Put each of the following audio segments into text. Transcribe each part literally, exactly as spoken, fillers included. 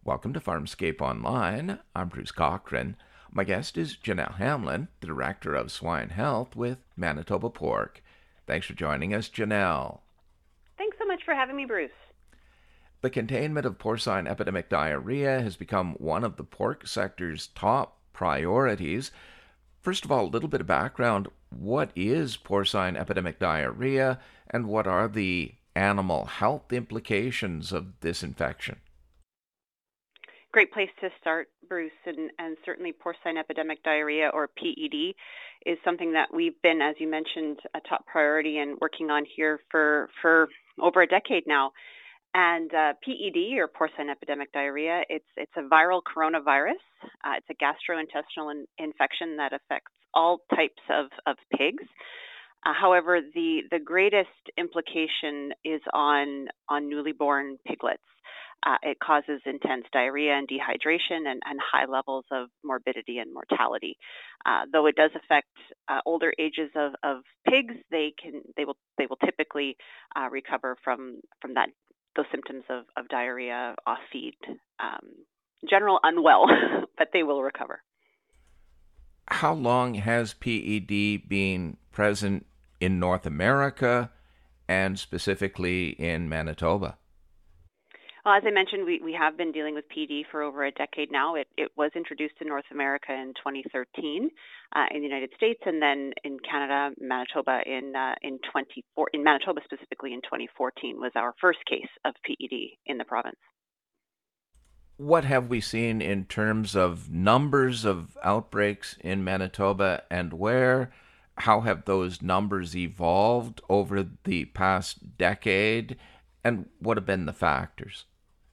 Welcome to Farmscape Online. I'm Bruce Cochran. My guest is Janelle Hamlin, the Director of Swine Health with Manitoba Pork. Thanks for joining us, Janelle. Thanks so much for having me, Bruce. The containment of porcine epidemic diarrhea has become one of the pork sector's top priorities. First of all, a little bit of background. What is porcine epidemic diarrhea, and what are the animal health implications of this infection? Great place to start, Bruce, and, and certainly porcine epidemic diarrhea, or P E D, is something that we've been, as you mentioned, a top priority and working on here for, for over a decade now. And uh, P E D, or porcine epidemic diarrhea, it's it's a viral coronavirus. Uh, it's a gastrointestinal in, infection that affects all types of, of pigs. Uh, however, the, the greatest implication is on, on newly born piglets. Uh, it causes intense diarrhea and dehydration and, and high levels of morbidity and mortality. Uh, though it does affect uh, older ages of, of pigs, they can they will they will typically uh, recover from from that those symptoms of, of diarrhea, off feed, um, general unwell, but they will recover. How long has P E D been present in North America and specifically in Manitoba? Well, as I mentioned, we, we have been dealing with P E D for over a decade now. It, it was introduced in North America in twenty thirteen uh, in the United States, and then in Canada, Manitoba in uh, in twenty-four in Manitoba specifically in twenty fourteen was our first case of P E D in the province. What have we seen in terms of numbers of outbreaks in Manitoba, and where? How have those numbers evolved over the past decade, and what have been the factors?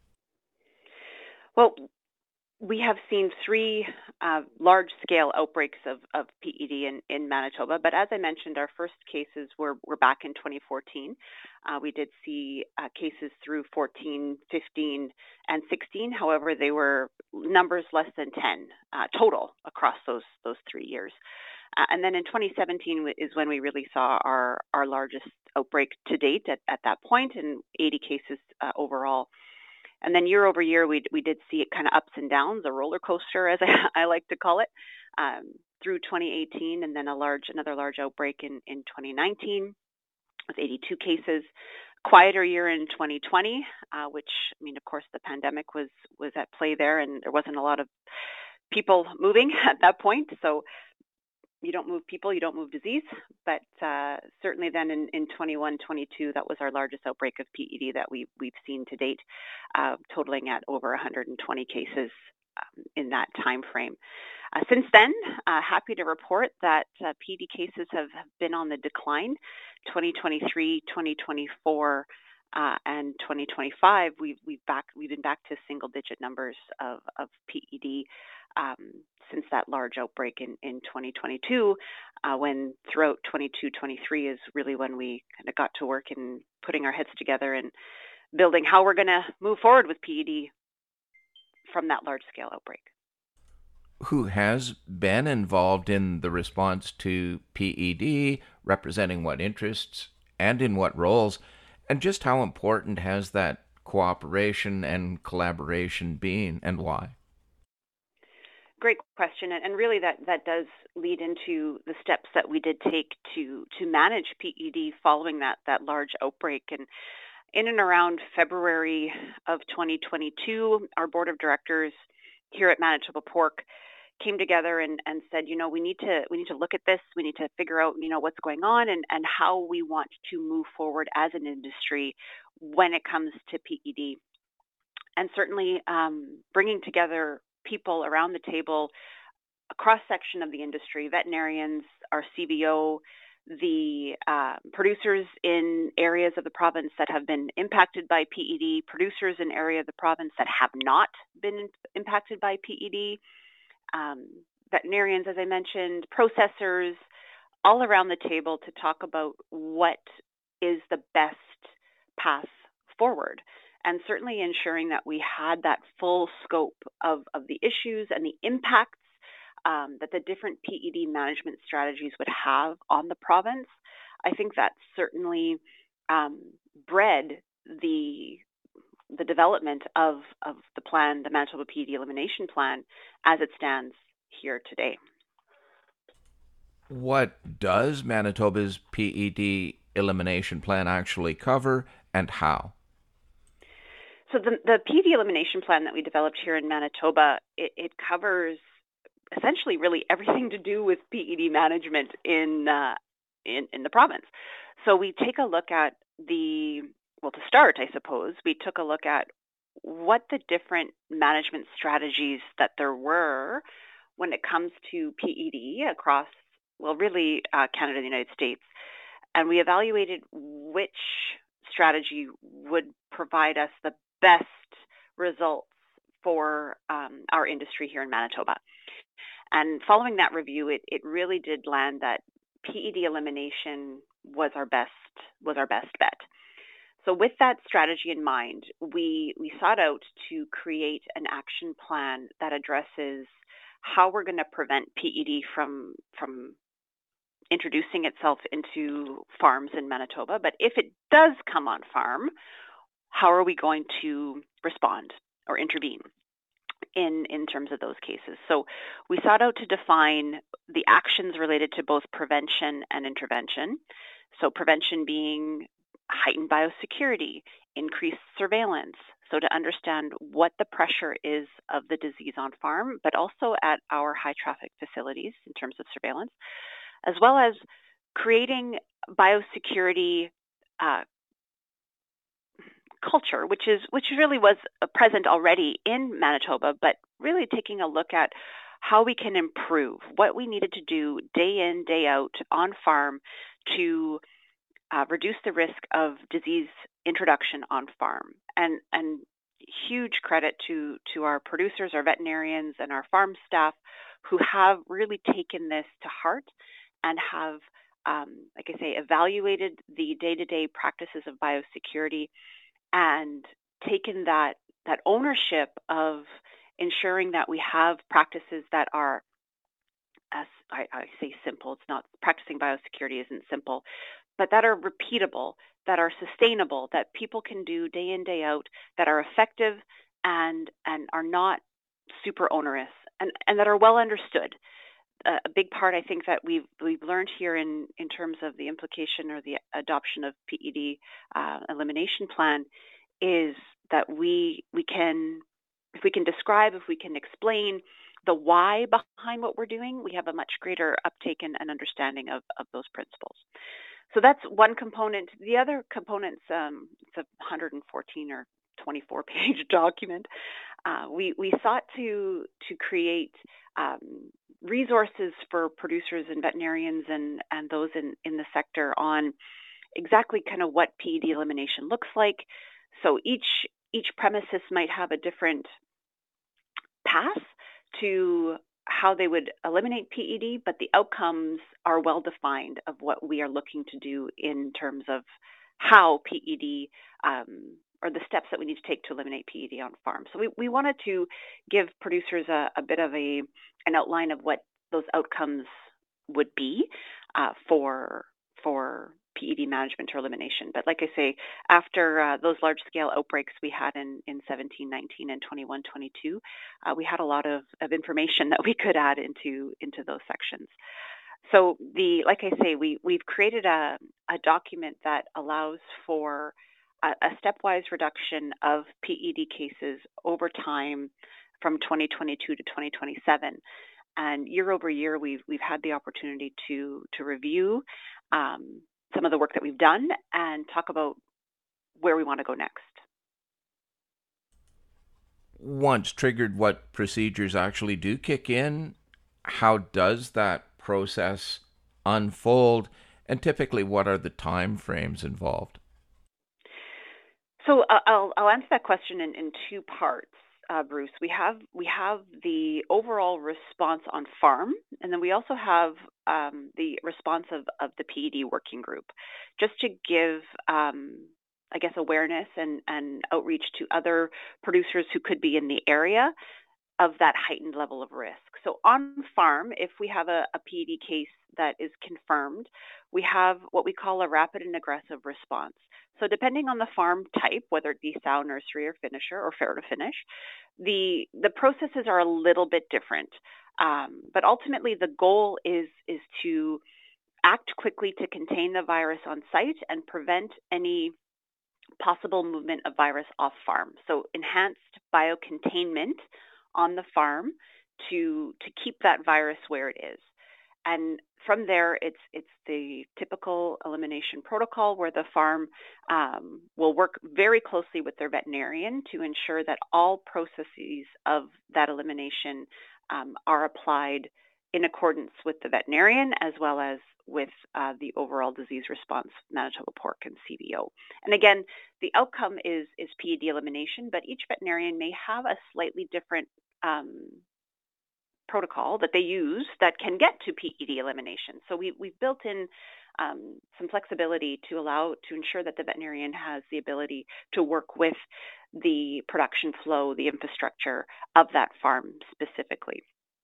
Well, we have seen three uh, large-scale outbreaks of, of P E D in, in Manitoba, but as I mentioned, our first cases were, were back in twenty fourteen. Uh, we did see uh, cases through fourteen, fifteen, and sixteen. However, they were numbers less than ten uh, total across those those three years. Uh, and then in twenty seventeen is when we really saw our, our largest outbreak to date at, at that point, and eighty cases uh, overall. And then year over year, we we did see it kind of ups and downs, a roller coaster, as I, I like to call it, um, through twenty eighteen, and then a large another large outbreak in, in twenty nineteen with eighty-two cases. Quieter year in twenty twenty, uh, which, I mean, of course, the pandemic was was at play there, and there wasn't a lot of people moving at that point. So you don't move people, you don't move disease. But uh, certainly then in, in twenty-one, twenty-two, that was our largest outbreak of P E D that we, we've seen to date, uh, totaling at over one hundred twenty cases um, in that time frame. Uh, since then, uh, happy to report that uh, P E D cases have, have been on the decline. twenty twenty-three, twenty twenty-four, uh, and twenty twenty-five, we've we've back we've been back to single-digit numbers of, of P E D um, since that large outbreak in, in twenty twenty-two, uh, when throughout twenty-two, twenty-three is really when we kind of got to work in putting our heads together and building how we're going to move forward with P E D from that large-scale outbreak. Who has been involved in the response to P E D, representing what interests and in what roles, and just how important has that cooperation and collaboration been, and why? Great question, and really that, that does lead into the steps that we did take to to manage P E D following that that large outbreak. And in and around February of twenty twenty-two, our board of directors here at Manitoba Pork came together and, and said, you know, we need to we need to look at this. We need to figure out, you know, what's going on and, and how we want to move forward as an industry when it comes to P E D. And certainly um, bringing together people around the table, a cross-section of the industry, veterinarians, our C B O, the uh, producers in areas of the province that have been impacted by P E D, producers in area of the province that have not been impacted by P E D, um, veterinarians, as I mentioned, processors, all around the table to talk about what is the best path forward. And certainly ensuring that we had that full scope of, of the issues and the impacts um, that the different P E D management strategies would have on the province. I think that certainly um, bred the the development of, of the plan, the Manitoba P E D elimination plan, as it stands here today. What does Manitoba's P E D elimination plan actually cover, and how? So the, the P E D elimination plan that we developed here in Manitoba, it, it covers essentially really everything to do with P E D management in, uh, in in the province. So we take a look at the, well, to start, I suppose, we took a look at what the different management strategies that there were when it comes to P E D across, well, really uh, Canada and the United States. And we evaluated which strategy would provide us the best results for um, our industry here in Manitoba. And following that review, it, it really did land that P E D elimination was our best was our best bet. So with that strategy in mind, we we sought out to create an action plan that addresses how we're going to prevent P E D from from introducing itself into farms in Manitoba. But if it does come on farm, how are we going to respond or intervene in, in terms of those cases? So we sought out to define the actions related to both prevention and intervention. So prevention being heightened biosecurity, increased surveillance, so to understand what the pressure is of the disease on farm, but also at our high traffic facilities in terms of surveillance, as well as creating biosecurity uh, culture, which is which really was present already in Manitoba, but really taking a look at how we can improve, what we needed to do day in, day out on farm to uh, reduce the risk of disease introduction on farm. And and huge credit to to our producers, our veterinarians, and our farm staff who have really taken this to heart and have, um, like I say, evaluated the day-to-day practices of biosecurity and taken that that ownership of ensuring that we have practices that are, as I, I say, simple. It's not, practicing biosecurity isn't simple, but that are repeatable, that are sustainable, that people can do day in, day out, that are effective and and are not super onerous, and, and that are well understood. Uh, a big part, I think, that we've we've learned here in, in terms of the implication or the adoption of P E D uh, elimination plan is that we we can, if we can describe, if we can explain the why behind what we're doing, we have a much greater uptake and, and understanding of, of those principles. So that's one component. The other components, um, it's a one hundred fourteen or twenty-four page document. Uh, we we sought to to create um, resources for producers and veterinarians and, and those in, in the sector on exactly kind of what P E D elimination looks like. So each each premises might have a different path to how they would eliminate P E D, but the outcomes are well defined of what we are looking to do in terms of how P E D um, or the steps that we need to take to eliminate P E D on farm. So we, we wanted to give producers a, a bit of a an outline of what those outcomes would be uh, for for P E D management or elimination. But like I say, after uh, those large-scale outbreaks we had in, in seventeen nineteen and twenty-one twenty-two, uh, we had a lot of, of information that we could add into into those sections. So the like I say, we we've created a, a document that allows for a, a stepwise reduction of P E D cases over time from twenty twenty-two to twenty twenty-seven. And year over year, we've we've had the opportunity to to review um, some of the work that we've done and talk about where we want to go next. Once triggered, what procedures actually do kick in? How does that process unfold? And typically, what are the time frames involved? So uh, I'll, I'll answer that question in, in two parts, uh, Bruce. We have we have the overall response on farm, and then we also have um, the response of, of the P E D working group, just to give, um, I guess, awareness and, and outreach to other producers who could be in the area. of that heightened level of risk. So on farm, if we have a, a P E D case that is confirmed, we have what we call a rapid and aggressive response. So depending on the farm type, whether it be sow, nursery, or finisher, or fair to finish, the the processes are a little bit different. Um, but ultimately, the goal is is to act quickly to contain the virus on site and prevent any possible movement of virus off farm. So enhanced biocontainment on the farm to to keep that virus where it is. And from there, it's it's the typical elimination protocol where the farm um, will work very closely with their veterinarian to ensure that all processes of that elimination um, are applied in accordance with the veterinarian as well as with uh, the overall disease response, Manitoba Pork and C B O. And again, the outcome is is P E D elimination, but each veterinarian may have a slightly different um, protocol that they use that can get to P E D elimination. So we, we've built in um, some flexibility to allow to ensure that the veterinarian has the ability to work with the production flow, the infrastructure of that farm specifically.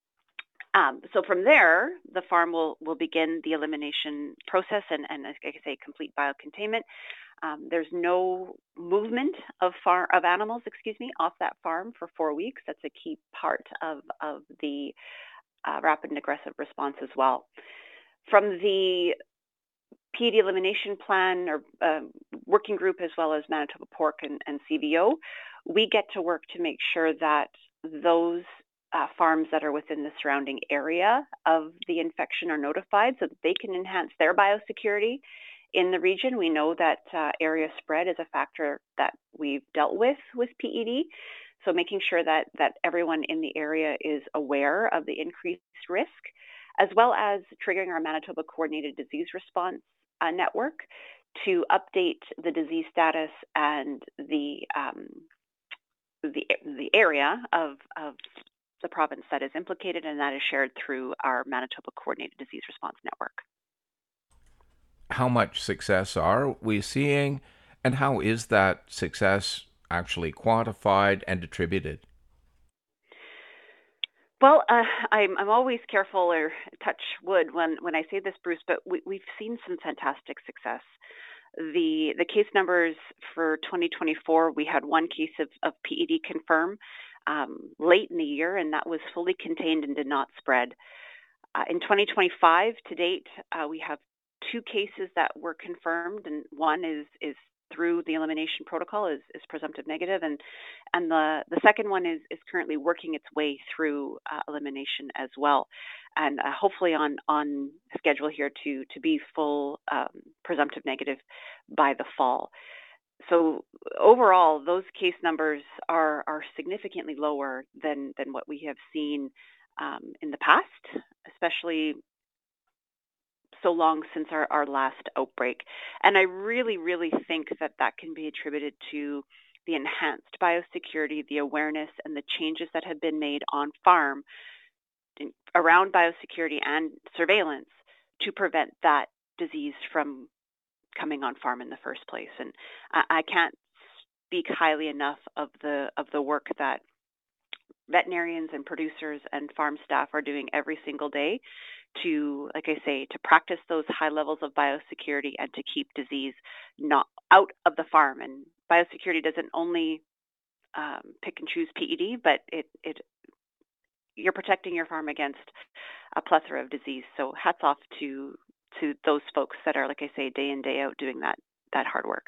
Um, so from there, the farm will, will begin the elimination process and, and like I say, complete biocontainment. Um, there's no movement of far of animals, excuse me, off that farm for four weeks. That's a key part of, of the uh, rapid and aggressive response as well. From the P E D elimination plan or uh, working group as well as Manitoba Pork and, and C B O, we get to work to make sure that those Uh, farms that are within the surrounding area of the infection are notified so that they can enhance their biosecurity in the region. We know that uh, area spread is a factor that we've dealt with with P E D. So making sure that, that everyone in the area is aware of the increased risk, as well as triggering our Manitoba Coordinated Disease Response uh, Network to update the disease status and the um, the, the area of, of the province that is implicated, and that is shared through our Manitoba Coordinated Disease Response Network. How much success are we seeing, and how is that success actually quantified and attributed? Well, uh, I'm, I'm always careful or touch wood when, when I say this, Bruce, but we, we've seen some fantastic success. The the case numbers for twenty twenty-four, we had one case of, of P E D confirmed um, late in the year, and that was fully contained and did not spread. Uh, in twenty twenty-five, to date, uh, we have two cases that were confirmed, and one is is through the elimination protocol is, is presumptive negative, and and the, the second one is, is currently working its way through uh, elimination as well, and uh, hopefully on on schedule here to to be full um, presumptive negative by the fall. So overall, those case numbers are are significantly lower than than what we have seen um, in the past, especially so long since our, our last outbreak. And I really, really think that that can be attributed to the enhanced biosecurity, the awareness, and the changes that have been made on farm in, around biosecurity and surveillance to prevent that disease from coming on farm in the first place. And I, I can't speak highly enough of the of the work that veterinarians and producers and farm staff are doing every single day to, like I say, to practice those high levels of biosecurity and to keep disease not out of the farm. And biosecurity doesn't only um, pick and choose P E D, but it, it you're protecting your farm against a plethora of disease. So hats off to to those folks that are, like I say, day in, day out doing that that hard work.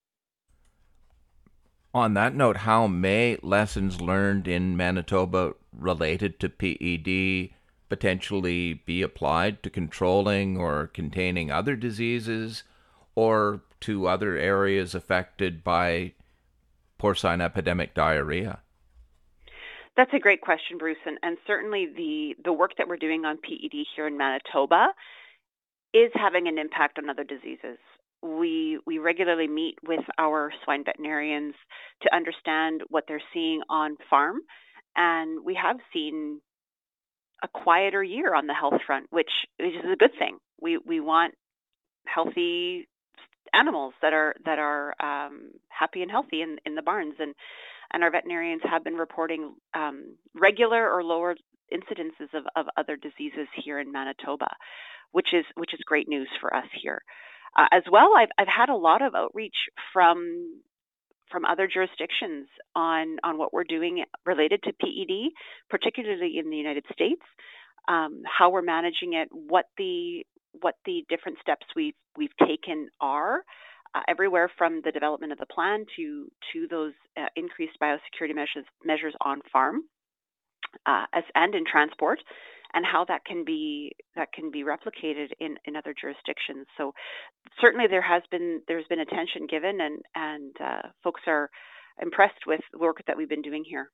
On that note, how may lessons learned in Manitoba related to P E D potentially be applied to controlling or containing other diseases or to other areas affected by porcine epidemic diarrhea? That's a great question, Bruce, and, and certainly the, the work that we're doing on P E D here in Manitoba is having an impact on other diseases. We we regularly meet with our swine veterinarians to understand what they're seeing on farm, and we have seen a quieter year on the health front, which is a good thing. We we want healthy animals that are that are um, happy and healthy in, in the barns, and and our veterinarians have been reporting um, regular or lower incidences of, of other diseases here in Manitoba, which is which is great news for us here. Uh, as well, I've I've had a lot of outreach from from other jurisdictions on on what we're doing related to P E D, particularly in the United States, um, how we're managing it, what the what the different steps we've we've taken are. Uh, everywhere from the development of the plan to to those uh, increased biosecurity measures measures on farm uh, as, and in transport, and how that can be that can be replicated in, in other jurisdictions. So certainly there has been there's been attention given, and and uh, folks are impressed with the work that we've been doing here.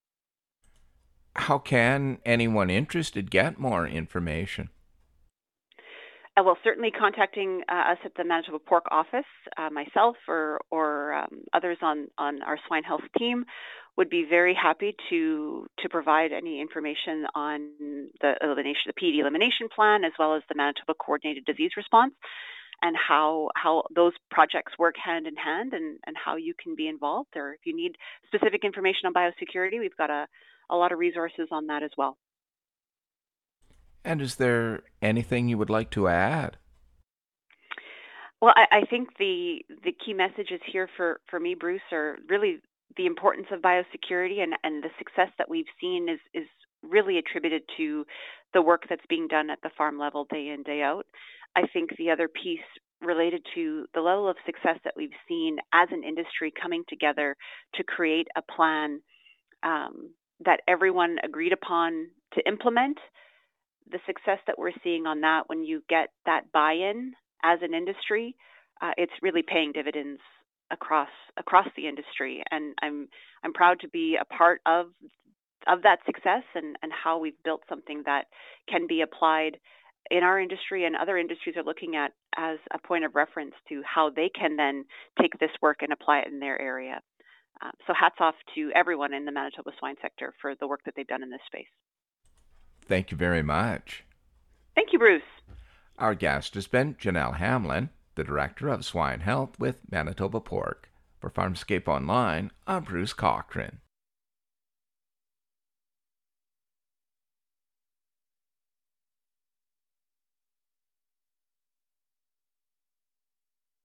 How can anyone interested get more information? Uh, well, certainly contacting uh, us at the Manitoba Pork Office, uh, myself or or um, others on, on our swine health team would be very happy to to provide any information on the elimination, the P E D elimination plan, as well as the Manitoba Coordinated Disease Response, and how how those projects work hand in hand, and, and how you can be involved. Or if you need specific information on biosecurity, we've got a, a lot of resources on that as well. And is there anything you would like to add? Well, I, I think the the key messages here for, for me, Bruce, are really the importance of biosecurity, and, and the success that we've seen is, is really attributed to the work that's being done at the farm level day in, day out. I think the other piece related to the level of success that we've seen as an industry coming together to create a plan um, that everyone agreed upon to implement. The success that we're seeing on that, when you get that buy-in as an industry, uh, it's really paying dividends across across the industry. And I'm I'm proud to be a part of of that success, and, and how we've built something that can be applied in our industry, and other industries are looking at as a point of reference to how they can then take this work and apply it in their area. Uh, so hats off to everyone in the Manitoba swine sector for the work that they've done in this space. Thank you very much. Thank you, Bruce. Our guest has been Janelle Hamlin, the Director of Swine Health with Manitoba Pork. For Farmscape Online, I'm Bruce Cochran.